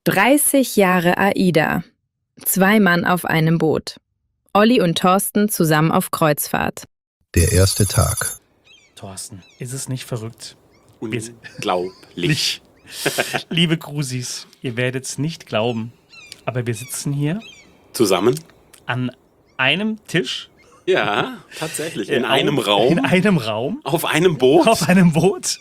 30 Jahre AIDA. 2 Mann auf einem Boot. Olli und Thorsten zusammen auf Kreuzfahrt. Der erste Tag. Thorsten, ist es nicht verrückt? Unglaublich. Liebe Cruisis, ihr werdet es nicht glauben, aber wir sitzen hier Zusammen? an einem Tisch. Ja, tatsächlich. In einem Raum. In einem Raum. Auf einem Boot. Auf einem Boot.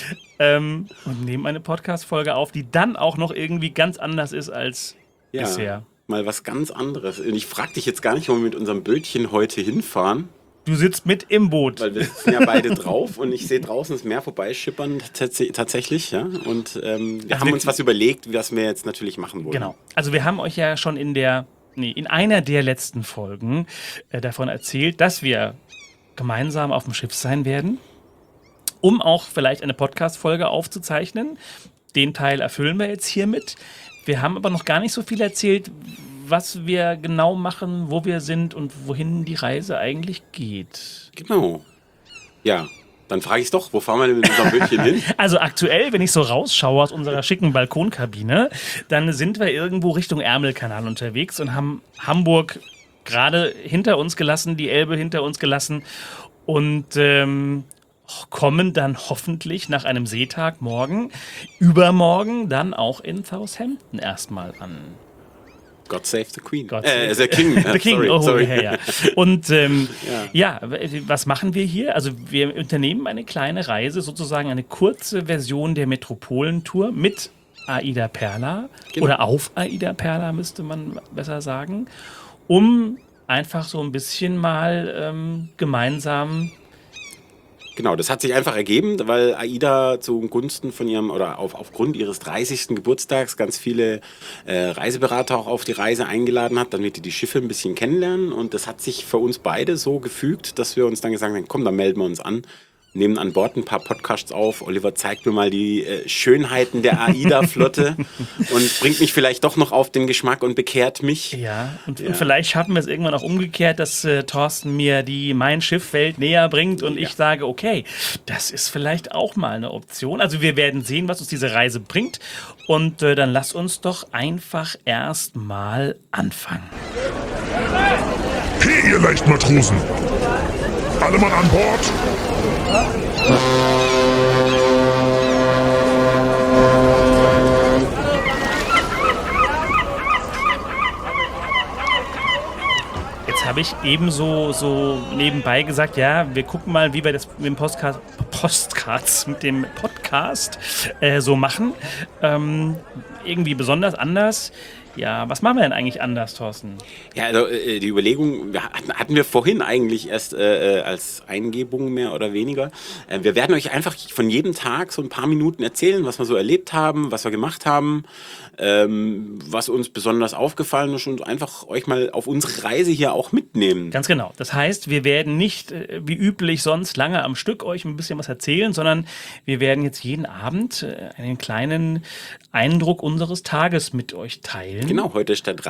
Und nehmen eine Podcast-Folge auf, die dann auch noch irgendwie ganz anders ist als bisher. Mal was ganz anderes. Und ich frage dich jetzt gar nicht, wo wir mit unserem Bötchen heute hinfahren. Du sitzt mit im Boot. Weil wir sitzen ja beide drauf und ich sehe draußen das Meer vorbeischippern tatsächlich. Ja? Und wir haben uns was überlegt, was wir jetzt natürlich machen wollen. Genau. Also wir haben euch ja schon in einer der letzten Folgen davon erzählt, dass wir gemeinsam auf dem Schiff sein werden, um auch vielleicht eine Podcast-Folge aufzuzeichnen. Den Teil erfüllen wir jetzt hiermit. Wir haben aber noch gar nicht so viel erzählt, was wir genau machen, wo wir sind und wohin die Reise eigentlich geht. Genau. Ja, dann frage ich doch, wo fahren wir denn mit unserem Bötchen hin? Also aktuell, wenn ich so rausschaue aus unserer schicken Balkonkabine, dann sind wir irgendwo Richtung Ärmelkanal unterwegs und haben Hamburg gerade hinter uns gelassen, die Elbe hinter uns gelassen und kommen dann hoffentlich nach einem Seetag übermorgen dann auch in Southampton erstmal an. God save the Queen. The King. The King, sorry. Ja. Und was machen wir hier? Also wir unternehmen eine kleine Reise, sozusagen eine kurze Version der Metropolentour mit AIDA Perla oder auf AIDA Perla, müsste man besser sagen, um einfach so ein bisschen mal gemeinsam. Genau, das hat sich einfach ergeben, weil AIDA zugunsten von ihrem oder aufgrund ihres 30. Geburtstags ganz viele Reiseberater auch auf die Reise eingeladen hat, damit die Schiffe ein bisschen kennenlernen. Und das hat sich für uns beide so gefügt, dass wir uns dann gesagt haben, komm, dann melden wir uns an. Nehmen an Bord ein paar Podcasts auf. Oliver zeigt mir mal die Schönheiten der AIDA-Flotte und bringt mich vielleicht doch noch auf den Geschmack und bekehrt mich. Ja, und vielleicht schaffen wir es irgendwann auch umgekehrt, dass Thorsten mir mein Schiffwelt näher bringt und ich sage, okay, das ist vielleicht auch mal eine Option. Also wir werden sehen, was uns diese Reise bringt und dann lass uns doch einfach erst mal anfangen. Hey, ihr Leichtmatrosen! Alle Mann an Bord! Jetzt habe ich eben so nebenbei gesagt, ja, wir gucken mal, wie wir das mit dem Podcast so machen. Irgendwie besonders anders. Ja, was machen wir denn eigentlich anders, Thorsten? Ja, also die Überlegung hatten wir vorhin eigentlich erst als Eingebung mehr oder weniger. Wir werden euch einfach von jedem Tag so ein paar Minuten erzählen, was wir so erlebt haben, was wir gemacht haben, was uns besonders aufgefallen ist und einfach euch mal auf unsere Reise hier auch mitnehmen. Ganz genau. Das heißt, wir werden nicht wie üblich sonst lange am Stück euch ein bisschen was erzählen, sondern wir werden jetzt jeden Abend einen kleinen Eindruck unseres Tages mit euch teilen. Genau, heute ist der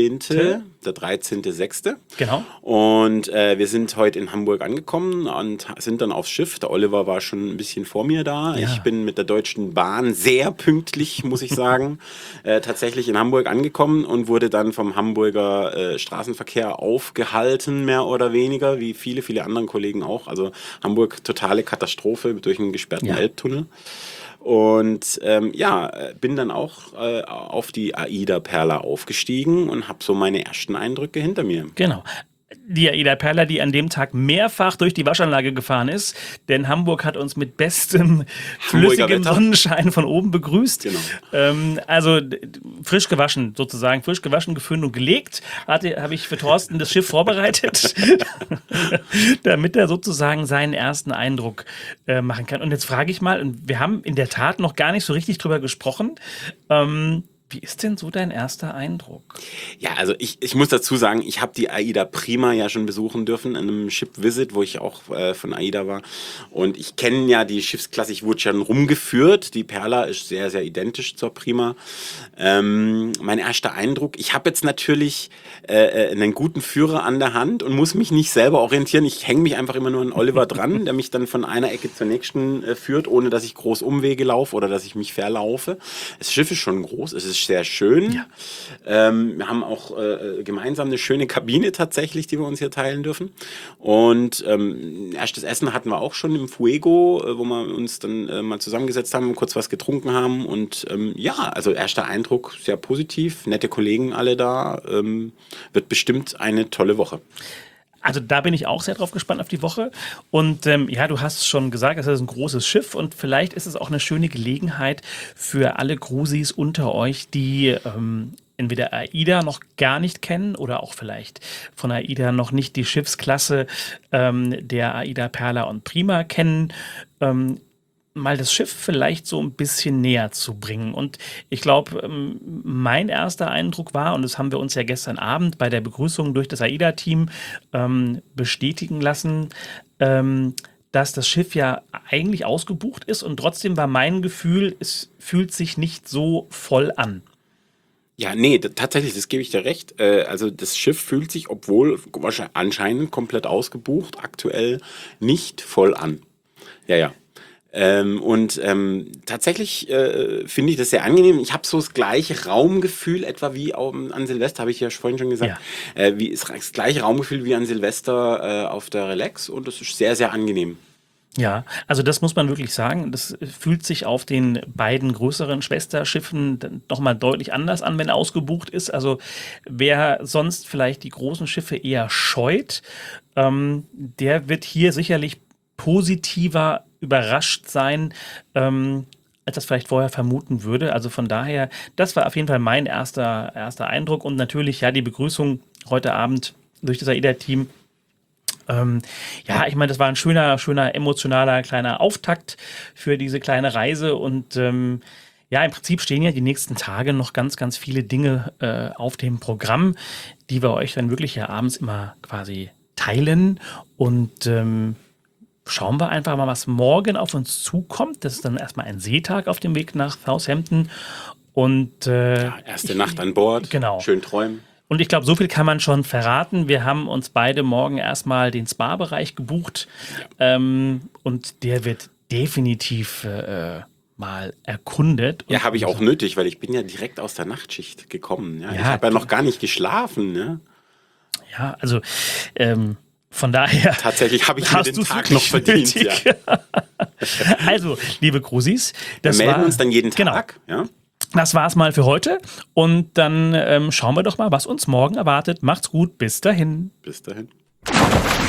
13.06. Genau. Und wir sind heute in Hamburg angekommen und sind dann aufs Schiff. Der Oliver war schon ein bisschen vor mir da. Ja. Ich bin mit der Deutschen Bahn sehr pünktlich, muss ich sagen, tatsächlich in Hamburg angekommen und wurde dann vom Hamburger Straßenverkehr aufgehalten, mehr oder weniger, wie viele, viele anderen Kollegen auch. Also Hamburg, totale Katastrophe durch einen gesperrten Elbtunnel. Und bin dann auch auf die AIDA Perla aufgestiegen und habe so meine ersten Eindrücke hinter mir. Genau. Die AIDA Perla, die an dem Tag mehrfach durch die Waschanlage gefahren ist, denn Hamburg hat uns mit bestem flüssigem Sonnenschein von oben begrüßt. Genau. Also frisch gewaschen sozusagen, frisch gewaschen, geföhnt und gelegt, habe ich für Thorsten das Schiff vorbereitet, damit er sozusagen seinen ersten Eindruck machen kann. Und jetzt frage ich mal, und wir haben in der Tat noch gar nicht so richtig drüber gesprochen, wie ist denn so dein erster Eindruck? Ja, also ich muss dazu sagen, ich habe die AIDA Prima ja schon besuchen dürfen in einem Ship Visit, wo ich auch von AIDA war. Und ich kenne ja die Schiffsklasse, ich wurde schon rumgeführt. Die Perla ist sehr, sehr identisch zur Prima. Mein erster Eindruck, ich habe jetzt natürlich einen guten Führer an der Hand und muss mich nicht selber orientieren. Ich hänge mich einfach immer nur an Oliver dran, der mich dann von einer Ecke zur nächsten führt, ohne dass ich groß Umwege laufe oder dass ich mich verlaufe. Das Schiff ist schon groß, es ist optisch sehr schön. Ja. Wir haben auch gemeinsam eine schöne Kabine tatsächlich, die wir uns hier teilen dürfen. Und erstes Essen hatten wir auch schon im Fuego, wo wir uns dann mal zusammengesetzt haben und kurz was getrunken haben. Und also erster Eindruck sehr positiv, nette Kollegen alle da. Wird bestimmt eine tolle Woche. Also da bin ich auch sehr drauf gespannt auf die Woche. Und du hast schon gesagt, es ist ein großes Schiff und vielleicht ist es auch eine schöne Gelegenheit für alle Cruisis unter euch, die entweder AIDA noch gar nicht kennen oder auch vielleicht von AIDA noch nicht die Schiffsklasse der AIDA Perla und Prima kennen, mal das Schiff vielleicht so ein bisschen näher zu bringen. Und ich glaube, mein erster Eindruck war, und das haben wir uns ja gestern Abend bei der Begrüßung durch das AIDA-Team bestätigen lassen, dass das Schiff ja eigentlich ausgebucht ist und trotzdem war mein Gefühl, es fühlt sich nicht so voll an. Ja, nee, tatsächlich, das gebe ich dir recht. Also das Schiff fühlt sich, obwohl anscheinend komplett ausgebucht, aktuell nicht voll an. Ja. Tatsächlich finde ich das sehr angenehm. Ich habe so das gleiche Raumgefühl, etwa wie an Silvester, habe ich ja vorhin schon gesagt, wie das gleiche Raumgefühl wie an Silvester auf der Relax und das ist sehr, sehr angenehm. Ja, also das muss man wirklich sagen. Das fühlt sich auf den beiden größeren Schwesterschiffen nochmal deutlich anders an, wenn ausgebucht ist. Also wer sonst vielleicht die großen Schiffe eher scheut, der wird hier sicherlich positiver überrascht sein, als das vielleicht vorher vermuten würde. Also von daher, das war auf jeden Fall mein erster Eindruck. Und natürlich, ja, die Begrüßung heute Abend durch das AIDA-Team. Ich meine, das war ein schöner, emotionaler kleiner Auftakt für diese kleine Reise. Und im Prinzip stehen ja die nächsten Tage noch ganz, ganz viele Dinge auf dem Programm, die wir euch dann wirklich ja abends immer quasi teilen. Und schauen wir einfach mal, was morgen auf uns zukommt. Das ist dann erstmal ein Seetag auf dem Weg nach Southampton. Und erste Nacht an Bord. Genau. Schön träumen. Und ich glaube, so viel kann man schon verraten. Wir haben uns beide morgen erstmal den Spa-Bereich gebucht. Und der wird definitiv mal erkundet. Ja, habe ich auch nötig, weil ich bin ja direkt aus der Nachtschicht gekommen. Ja? Ich habe ja noch gar nicht geschlafen. Ne? Ja, also von daher tatsächlich habe ich mir den Tag noch verdient. Ja. Also, liebe Cruisis, wir melden uns dann jeden Tag. Genau. Ja? Das war's mal für heute und dann schauen wir doch mal, was uns morgen erwartet. Macht's gut, bis dahin. Bis dahin.